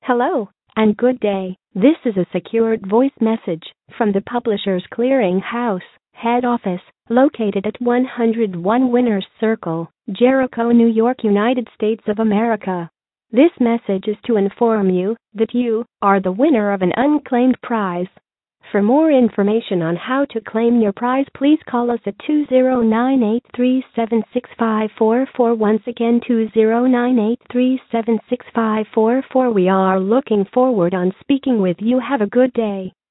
Hello, and good day. This is a secured voice message from the Publishers Clearing House head office, located at 101 Winners Circle, Jericho, New York, United States of America. This message is to inform you that you are the winner of an unclaimed prize. For more information on how to claim your prize, please call us at 209-837-6544. Once again, 209-837-6544. We are looking forward on speaking with you. Have a good day.